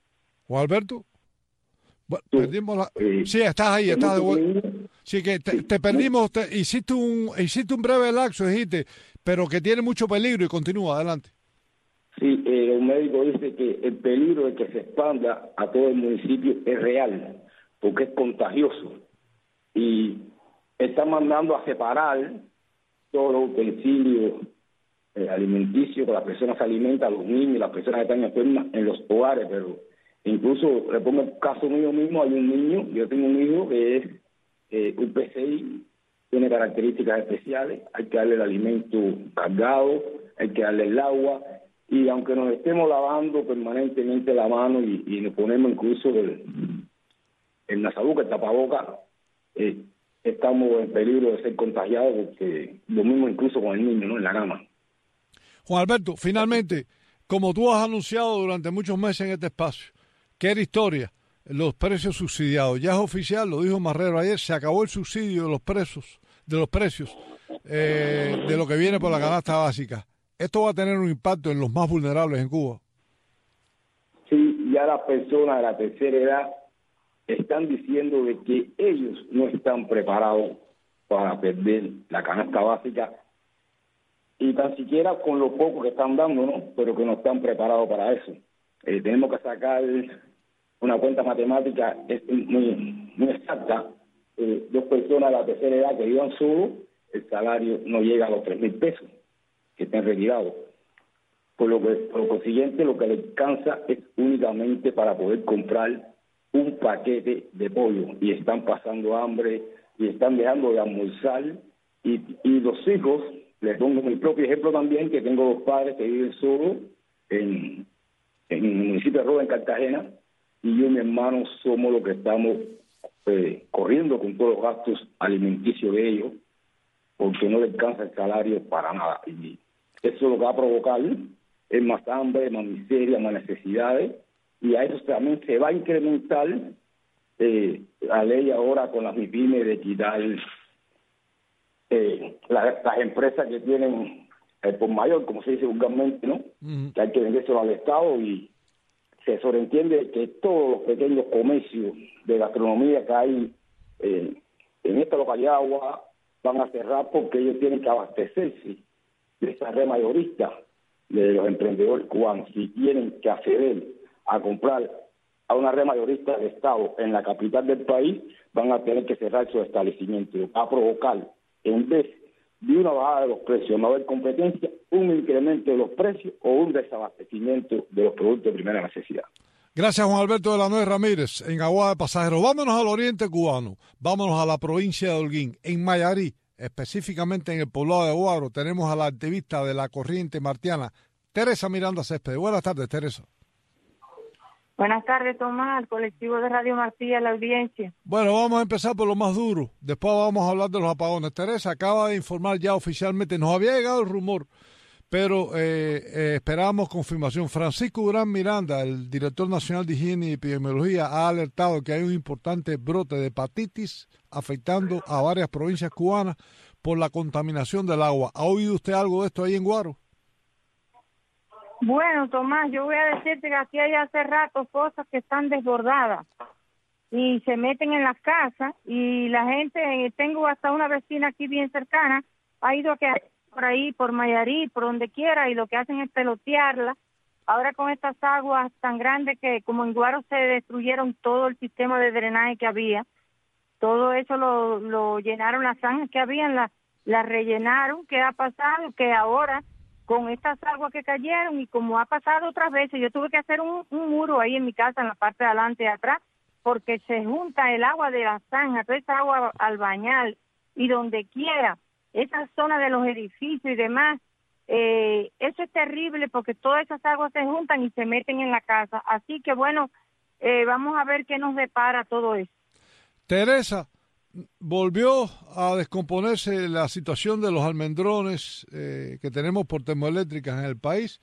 Bueno, perdimos la... Sí, estás ahí, estás de vuelta. Sí, que te perdimos, hiciste un breve lapso, dijiste, pero que tiene mucho peligro, y continúa, adelante. Sí, el médico dice que el peligro de que se expanda a todo el municipio es real, porque es contagioso, y está mandando a separar todos los utensilios alimenticios que las personas se alimentan, los niños, las personas que están enfermas en los hogares. Pero incluso, le pongo el caso mío mismo, hay un niño, yo tengo un hijo que es un PCI, tiene características especiales, hay que darle el alimento cargado, hay que darle el agua, y aunque nos estemos lavando permanentemente la mano y nos ponemos incluso el nasabuca, el tapaboca, estamos en peligro de ser contagiados, porque lo mismo incluso con el niño, ¿no?, en la cama. Juan Alberto, finalmente, como tú has anunciado durante muchos meses en este espacio, que era historia, los precios subsidiados. Ya es oficial, lo dijo Marrero ayer, se acabó el subsidio de los precios de lo que viene por la canasta básica. ¿Esto va a tener un impacto en los más vulnerables en Cuba? Sí, ya las personas de la tercera edad están diciendo de que ellos no están preparados para perder la canasta básica, y tan siquiera con lo poco que están dando, ¿no?, pero que no están preparados para eso. Tenemos que sacar una cuenta matemática muy exacta. 2 personas de la tercera edad que vivan solos, el salario no llega a los 3.000 pesos, que estén retirados. por lo consiguiente lo que le alcanza es únicamente para poder comprar un paquete de pollo, y están pasando hambre y están dejando de almorzar, y los hijos, les pongo mi propio ejemplo también, que tengo 2 padres que viven solos en el municipio de Roda, en Cartagena, y yo y mi hermano somos los que estamos corriendo con todos los gastos alimenticios de ellos, porque no les alcanza el salario para nada, y eso lo que va a provocar es más hambre, más miseria, más necesidades, y a eso también se va a incrementar la ley ahora con las MIPYMES de quitar las empresas que tienen por mayor, como se dice vulgarmente, ¿no? Que hay que vendérselo al Estado, y se sobreentiende que todos los pequeños comercios de gastronomía que hay en esta localidad de Agua van a cerrar porque ellos tienen que abastecerse de esa red mayorista de los emprendedores cubanos. Si tienen que acceder a comprar a una red mayorista de Estado en la capital del país, van a tener que cerrar sus establecimientos. Va a provocar, en vez de una bajada de los precios, no haber competencia, un incremento de los precios o un desabastecimiento de los productos de primera necesidad. Gracias, Juan Alberto de la Nuez Ramírez, en Aguada de Pasajeros. Vámonos al oriente cubano, vámonos a la provincia de Holguín. En Mayarí, específicamente en el poblado de Guaro, tenemos a la activista de la corriente martiana, Teresa Miranda Céspedes. Buenas tardes, Teresa. Buenas tardes, Tomás, al colectivo de Radio Martí, a la audiencia. Bueno, vamos a empezar por lo más duro. Después vamos a hablar de los apagones. Teresa acaba de informar ya oficialmente, nos había llegado el rumor, pero esperábamos confirmación. Francisco Durán Miranda, el director nacional de higiene y epidemiología, ha alertado que hay un importante brote de hepatitis afectando a varias provincias cubanas por la contaminación del agua. ¿Ha oído usted algo de esto ahí en Guaro? Bueno, Tomás, yo voy a decirte que aquí hay hace rato cosas que están desbordadas y se meten en las casas, y la gente, tengo hasta una vecina aquí bien cercana, ha ido a que por ahí, por Mayarí, por donde quiera, y lo que hacen es pelotearla. Ahora con estas aguas tan grandes que como en Guaro se destruyeron todo el sistema de drenaje que había, todo eso lo llenaron, las zanjas que habían, las rellenaron. ¿Qué ha pasado? Que ahora con estas aguas que cayeron, y como ha pasado otras veces, yo tuve que hacer un muro ahí en mi casa, en la parte de adelante y atrás, porque se junta el agua de la zanja, toda esa agua al bañal, y donde quiera, esa zona de los edificios y demás, eso es terrible porque todas esas aguas se juntan y se meten en la casa. Así que bueno, vamos a ver qué nos depara todo eso. Teresa, volvió a descomponerse la situación de los almendrones que tenemos por termoeléctricas en el país.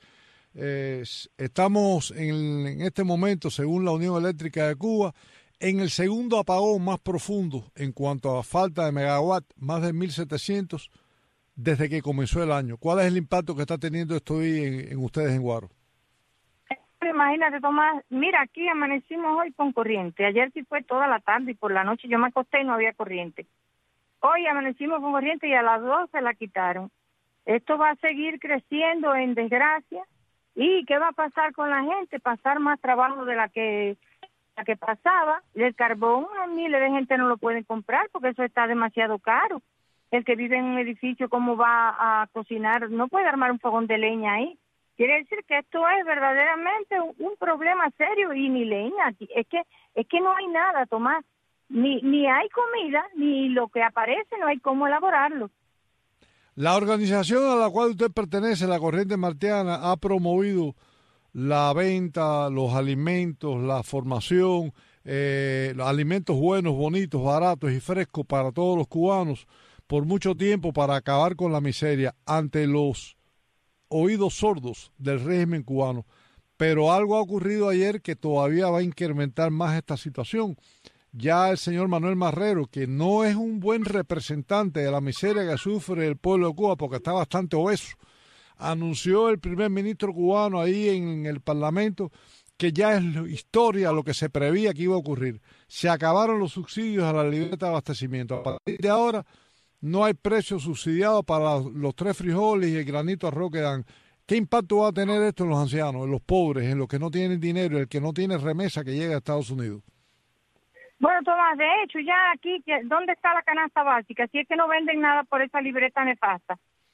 Estamos en este momento, según la Unión Eléctrica de Cuba, en el segundo apagón más profundo en cuanto a falta de megawatt, más de 1.700 desde que comenzó el año. ¿Cuál es el impacto que está teniendo esto hoy en ustedes en Guaro? Imagínate, Tomás, mira, aquí amanecimos hoy con corriente. Ayer sí fue toda la tarde y por la noche yo me acosté y no había corriente. Hoy amanecimos con corriente y a las 12 la quitaron. Esto va a seguir creciendo en desgracia. ¿Y qué va a pasar con la gente? Pasar más trabajo de la que pasaba. El carbón, miles de gente no lo pueden comprar porque eso está demasiado caro. El que vive en un edificio, ¿cómo va a cocinar? No puede armar un fogón de leña ahí. Quiere decir que esto es verdaderamente un problema serio, y ni leña. Es que no hay nada, Tomás. Ni hay comida, ni lo que aparece, no hay cómo elaborarlo. La organización a la cual usted pertenece, la Corriente Martiana, ha promovido la venta, los alimentos, la formación, los alimentos buenos, bonitos, baratos y frescos para todos los cubanos por mucho tiempo, para acabar con la miseria ante los oídos sordos del régimen cubano. Pero algo ha ocurrido ayer que todavía va a incrementar más esta situación. Ya el señor Manuel Marrero, que no es un buen representante de la miseria que sufre el pueblo de Cuba porque está bastante obeso, anunció el primer ministro cubano ahí en el Parlamento que ya es historia lo que se prevía que iba a ocurrir. Se acabaron los subsidios a la libreta de abastecimiento. A partir de ahora no hay precio subsidiado para los 3 frijoles y el granito de arroz que dan. ¿Qué impacto va a tener esto en los ancianos, en los pobres, en los que no tienen dinero, el que no tiene remesa que llega a Estados Unidos? Bueno, Tomás, de hecho, ya aquí, ¿dónde está la canasta básica? Si es que no venden nada por esa libreta nefasta.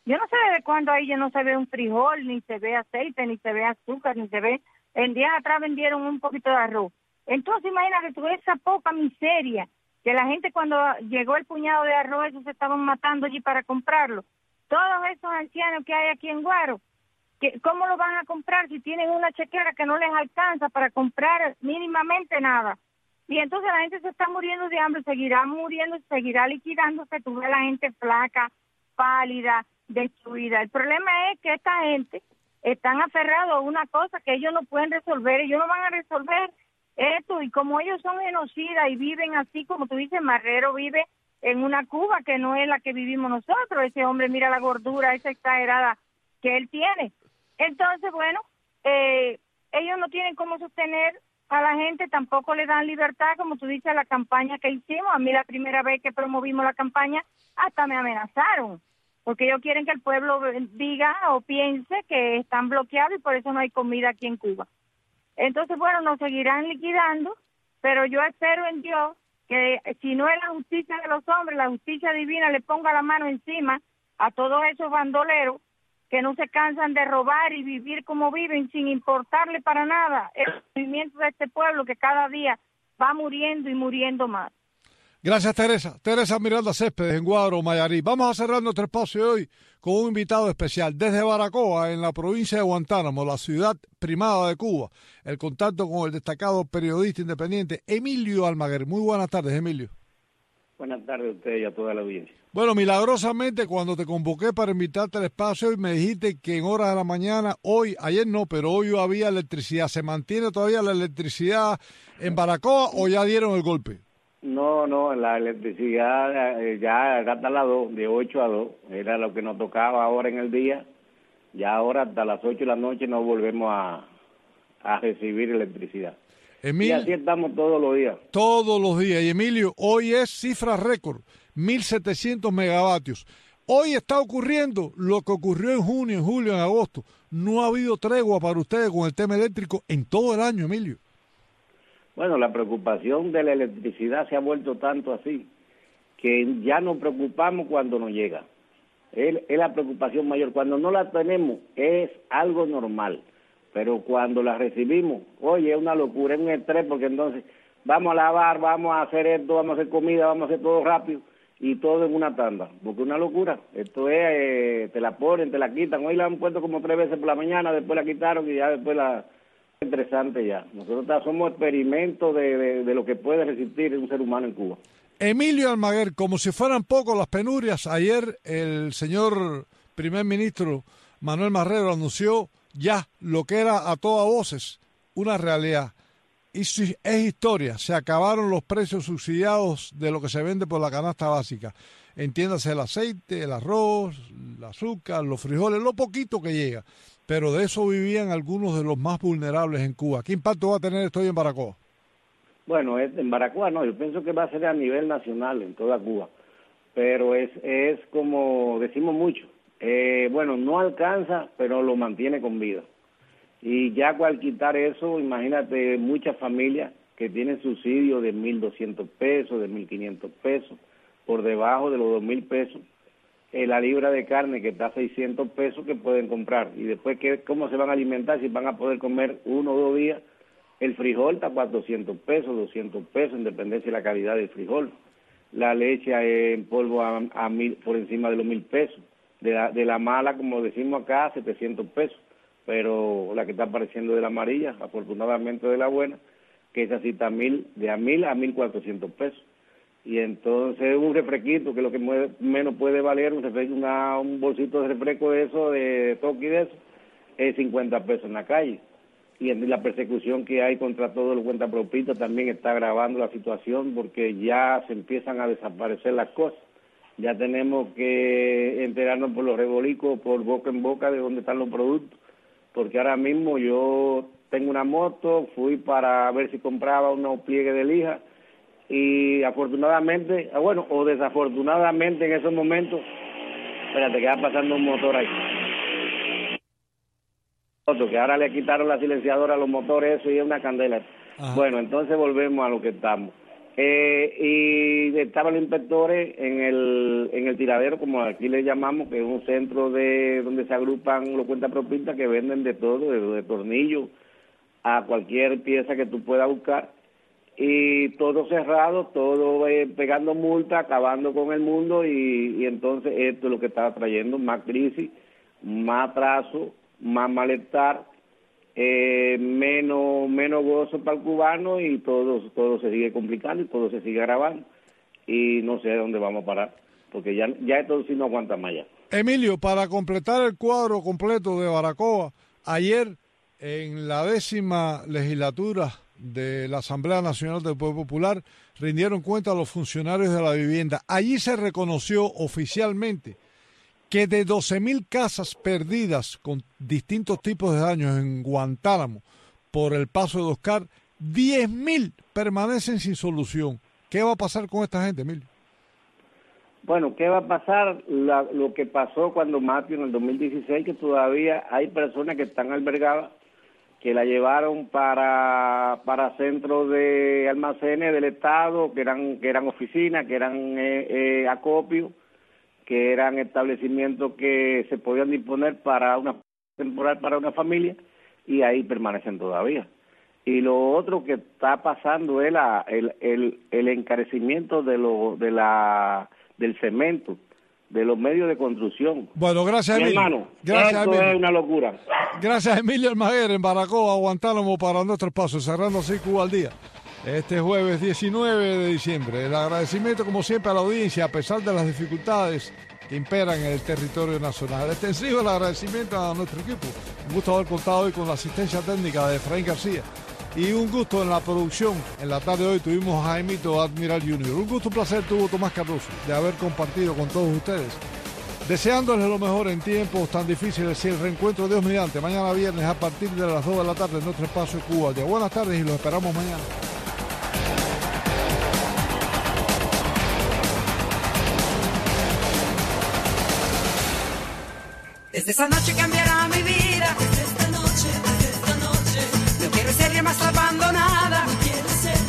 Yo no sé desde cuándo ahí ya no se ve un frijol, ni se ve aceite, ni se ve azúcar, ni se ve... En días atrás vendieron un poquito de arroz. Entonces imagínate tú esa poca miseria, que la gente cuando llegó el puñado de arroz, esos se estaban matando allí para comprarlo. Todos esos ancianos que hay aquí en Guaro, ¿cómo lo van a comprar si tienen una chequera que no les alcanza para comprar mínimamente nada? Y entonces la gente se está muriendo de hambre, seguirá muriendo, seguirá liquidándose. Tú ves a la gente flaca, pálida, destruida. El problema es que esta gente están aferrados a una cosa que ellos no pueden resolver. Ellos no van a resolver esto. Y como ellos son genocidas y viven así, como tú dices, Marrero vive en una Cuba que no es la que vivimos nosotros. Ese hombre, mira la gordura esa exagerada que él tiene. Entonces, bueno, ellos no tienen cómo sostener a la gente, tampoco le dan libertad, como tú dices, la campaña que hicimos. A mí la primera vez que promovimos la campaña, hasta me amenazaron, porque ellos quieren que el pueblo diga o piense que están bloqueados y por eso no hay comida aquí en Cuba. Entonces, bueno, nos seguirán liquidando, pero yo espero en Dios que si no es la justicia de los hombres, la justicia divina le ponga la mano encima a todos esos bandoleros que no se cansan de robar y vivir como viven sin importarle para nada el movimiento de este pueblo que cada día va muriendo y muriendo más. Gracias, Teresa. Teresa Miranda Céspedes, en Guaro, Mayarí. Vamos a cerrar nuestro espacio de hoy con un invitado especial. Desde Baracoa, en la provincia de Guantánamo, la ciudad primada de Cuba, el contacto con el destacado periodista independiente Emilio Almaguer. Muy buenas tardes, Emilio. Buenas tardes a usted y a toda la audiencia. Bueno, milagrosamente cuando te convoqué para invitarte al espacio y me dijiste que en horas de la mañana, ayer no, pero hoy había electricidad. ¿Se mantiene todavía la electricidad en Baracoa o ya dieron el golpe? No, la electricidad ya hasta las 2, de 8 a 2, era lo que nos tocaba ahora en el día. Ya ahora hasta las 8 de la noche no volvemos a recibir electricidad. Y así estamos todos los días. Todos los días. Y Emilio, hoy es cifra récord, 1.700 megavatios. Hoy está ocurriendo lo que ocurrió en junio, en julio, en agosto. No ha habido tregua para ustedes con el tema eléctrico en todo el año, Emilio. Bueno, la preocupación de la electricidad se ha vuelto tanto así que ya nos preocupamos cuando nos llega. Es la preocupación mayor. Cuando no la tenemos es algo normal. Pero cuando la recibimos, oye, es una locura, es un estrés, porque entonces vamos a lavar, vamos a hacer esto, vamos a hacer comida, vamos a hacer todo rápido y todo en una tanda, porque es una locura. Esto es, te la ponen, te la quitan. Hoy la han puesto como 3 veces por la mañana, después la quitaron y ya después la... Interesante ya. Nosotros somos experimentos de lo que puede resistir un ser humano en Cuba. Emilio Almaguer, como si fueran pocos las penurias, ayer el señor primer ministro Manuel Marrero anunció ya lo que era a todas voces una realidad. Y es historia, se acabaron los precios subsidiados de lo que se vende por la canasta básica. Entiéndase el aceite, el arroz, el azúcar, los frijoles, lo poquito que llega. Pero de eso vivían algunos de los más vulnerables en Cuba. ¿Qué impacto va a tener esto hoy en Baracoa? Bueno, en Baracoa no, yo pienso que va a ser a nivel nacional en toda Cuba. Pero es como decimos mucho, bueno, no alcanza, pero lo mantiene con vida. Y ya al quitar eso, imagínate muchas familias que tienen subsidio de 1.200 pesos, de 1.500 pesos, por debajo de los 2.000 pesos. La libra de carne que está a 600 pesos que pueden comprar. Y después, ¿cómo se van a alimentar? Si van a poder comer 1 o 2 días. El frijol está a 400 pesos, 200 pesos, en dependencia de la calidad del frijol. La leche en polvo a 1000, por encima de los 1.000 pesos. De la mala, como decimos acá, 700 pesos. Pero la que está apareciendo de la amarilla, afortunadamente de la buena, que es así, está de a 1.000 a 1.400 pesos. Y entonces un refresquito, que es lo que menos puede valer, un bolsito de refresco de eso, de toque y de eso, es 50 pesos en la calle. Y la persecución que hay contra todos los cuentapropistas también está agravando la situación, porque ya se empiezan a desaparecer las cosas. Ya tenemos que enterarnos por los revolicos, por boca en boca, de dónde están los productos. Porque ahora mismo yo tengo una moto, fui para ver si compraba unos pliegues de lija, y afortunadamente, o desafortunadamente en esos momentos, espérate que va pasando un motor ahí, que ahora le quitaron la silenciadora a los motores, eso y es una candela. Ajá. Bueno, entonces volvemos a lo que estamos. y estaban los inspectores en el tiradero, como aquí le llamamos, que es un centro donde se agrupan los cuentapropistas que venden de todo, de tornillos a cualquier pieza que tú puedas buscar, y todo cerrado, todo pegando multa, acabando con el mundo, y entonces esto es lo que estaba trayendo más crisis, más atraso, más malestar, menos gozo para el cubano, y todo se sigue complicando y todo se sigue agravando, y no sé dónde vamos a parar, porque ya esto sí no aguanta más ya. Emilio, para completar el cuadro completo de Baracoa, ayer en la 10ª legislatura de la Asamblea Nacional del Pueblo Popular rindieron cuenta a los funcionarios de la vivienda. Allí se reconoció oficialmente que de 12.000 casas perdidas con distintos tipos de daños en Guantánamo por el paso de Oscar, 10.000 permanecen sin solución. ¿Qué va a pasar con esta gente, Emilio? Bueno, ¿qué va a pasar? Lo que pasó cuando Matthew en el 2016, que todavía hay personas que están albergadas, que la llevaron para centros de almacenes del Estado, que eran oficinas, que eran acopios, que eran establecimientos que se podían disponer para una temporal para una familia, y ahí permanecen todavía. Y lo otro que está pasando es el encarecimiento del cemento, de los medios de construcción. Bueno, gracias, Emilio. Hermano, gracias, esto Emilio. Es una locura. Gracias, Emilio Almaguer, en Baracoa, Guantánamo, para nuestro espacio, cerrando así Cuba al Día. Este jueves 19 de diciembre. El agradecimiento, como siempre, a la audiencia, a pesar de las dificultades que imperan en el territorio nacional. Extensivo el agradecimiento a nuestro equipo. Un gusto haber contado hoy con la asistencia técnica de Efraín García. Y un gusto en la producción. En la tarde de hoy tuvimos a Jaimito Admiral Jr. Un gusto, un placer tuvo Tomás Cardoso de haber compartido con todos ustedes. Deseándoles lo mejor en tiempos tan difíciles. Y el reencuentro, Dios mediante, mañana viernes a partir de las 2 de la tarde en nuestro espacio Cuba. Buenas tardes y los esperamos mañana. Desde esa noche cambiará mi vida. Desde esta noche. No quiero ser más abandonada. No quiero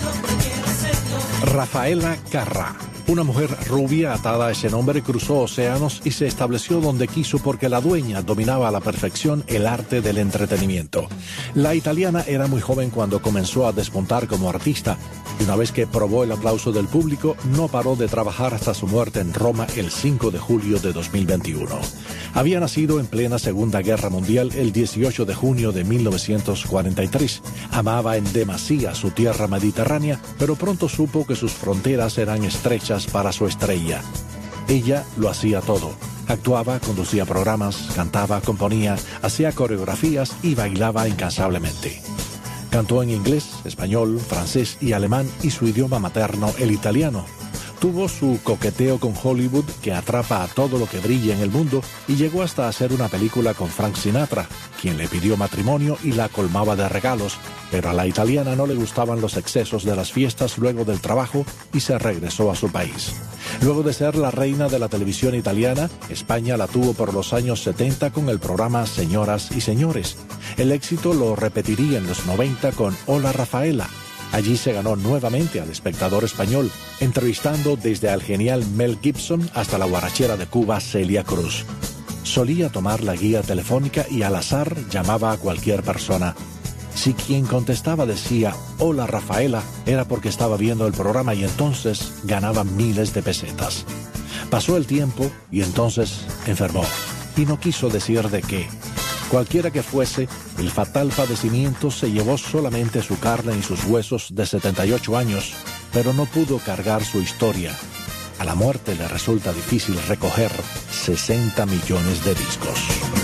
serlo. Rafaela Carrà. Una mujer rubia atada a ese nombre cruzó océanos y se estableció donde quiso porque la dueña dominaba a la perfección el arte del entretenimiento. La italiana era muy joven cuando comenzó a despuntar como artista y una vez que probó el aplauso del público no paró de trabajar hasta su muerte en Roma el 5 de julio de 2021. Había nacido en plena Segunda Guerra Mundial el 18 de junio de 1943. Amaba en demasía su tierra mediterránea, pero pronto supo que sus fronteras eran estrechas para su estrella. Ella lo hacía todo. Actuaba, conducía programas, cantaba, componía, hacía coreografías y bailaba incansablemente. Cantó en inglés, español, francés y alemán y su idioma materno, el italiano. Tuvo su coqueteo con Hollywood, que atrapa a todo lo que brilla en el mundo, y llegó hasta hacer una película con Frank Sinatra, quien le pidió matrimonio y la colmaba de regalos, pero a la italiana no le gustaban los excesos de las fiestas luego del trabajo y se regresó a su país. Luego de ser la reina de la televisión italiana, España la tuvo por los años 70 con el programa Señoras y Señores. El éxito lo repetiría en los 90 con Hola Rafaela. Allí se ganó nuevamente al espectador español, entrevistando desde al genial Mel Gibson hasta la guarachera de Cuba Celia Cruz. Solía tomar la guía telefónica y al azar llamaba a cualquier persona. Si quien contestaba decía Hola Rafaela, era porque estaba viendo el programa y entonces ganaba miles de pesetas. Pasó el tiempo y entonces enfermó y no quiso decir de qué. Cualquiera que fuese, el fatal padecimiento se llevó solamente su carne y sus huesos de 78 años, pero no pudo cargar su historia. A la muerte le resulta difícil recoger 60 millones de discos.